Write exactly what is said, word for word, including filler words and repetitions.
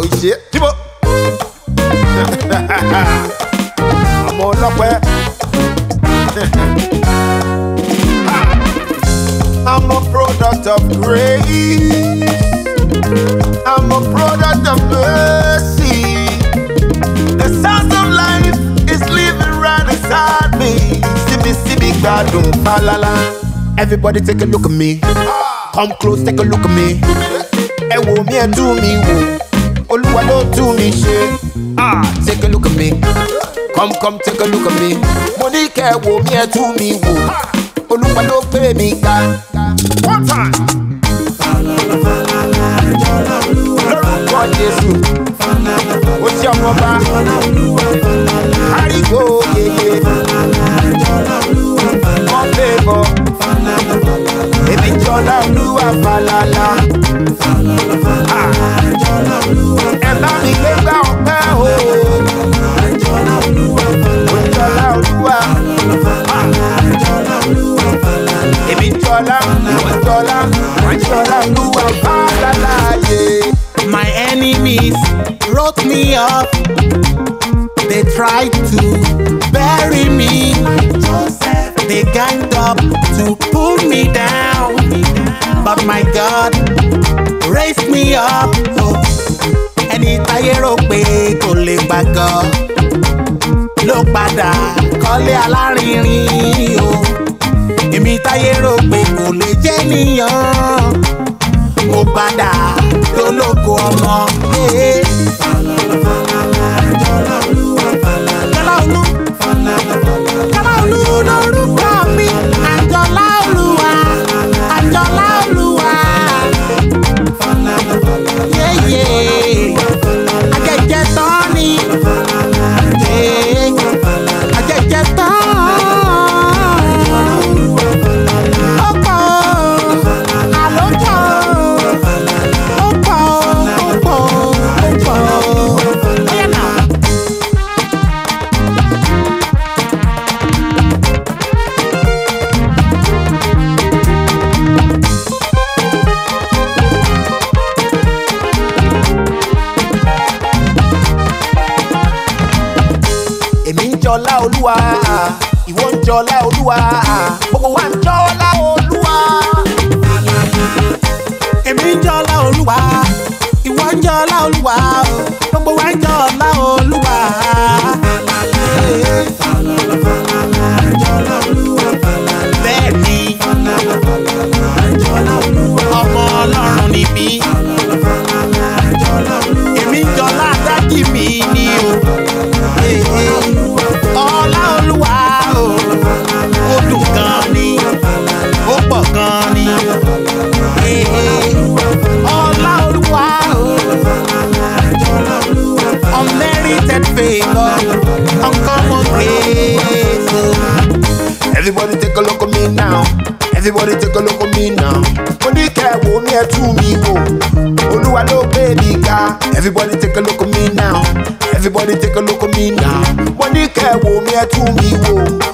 shit. Tibo. I'm on up where. I'm a product of grace. I'm a product of mercy. The source of life is living right inside me. See me, see me, God, don't falala. Everybody take a look at me. Come close, take a look at me. Hey, wo me and do me, wo. Oluwa don't do me shit. Ah, take a look at me. Come, come, take a look at me. Money care, wo me and do me, wo. Oluwa don't pay me, God. One time. Falala, falala, jola oluwa. God Jesus. What's your mama? Jola oluwa, falala. Harry go, yeah, yeah. Falala, jola oluwa, falala. Come favor. Falala, falala. Baby, jola oluwa, falala. Falala, falala, jola oluwa. And now me get down, oh. Jola oluwa, falala. Jola oluwa. Falala, jola oluwa, falala. Baby, jola, jola, jola oluwa, falala, yeah. My enemies wrote me off. They tried to bury me. They ganged up to pull me down. But my God raised me up. Oh. Ẹni táyé rò pé kò lè gbàgọ́ ló padà kọ́lé alárinrin o. Èmi táyé rò pé kò lè jẹ́ níyàn. Mo padà lólógo ọmọ. Falala, falala, jola oluwa, falala. Jola olu. Falala, falala. Jola olu lórúkọ mi. Àjọlá Olúwa. Àjọlá Olúwa. Falala, falala. Yeah, yeah. Ajẹjẹ tán ni. Ajẹjẹ tán. Èmi ń jọlá Olúwa, ìwọ ń jọlá Olúwa, gbogbo wa ń jọlá Olúwa. Èmi ń jọlá Olúwa, ìwọ ń jọlá Olúwa, gbogbo wa ń jọlá Olúwa. Falala, falala, jọlá Olúwa, falala. Bẹ́ẹ̀ni, falala, falala, jọlá Olúwa. Ọmọ Ọlọ́run ni mí. Falala, falala, jọlá Olúwa. Èmi ń jọlá Dádì mi ni o. Ọlá Olúwa o, ó dùn gan ni, ó pọ̀ gan ni. Ọlá Olúwa o, unmerited favour, uncommon grace. Everybody take a look at me now. Everybody take a look at me now. Money care, wo me and do me, wo. Oluwa ló gbé mi ga. Everybody take a look at me now. Everybody take a look at me now. Money care, wo me and do me, wo.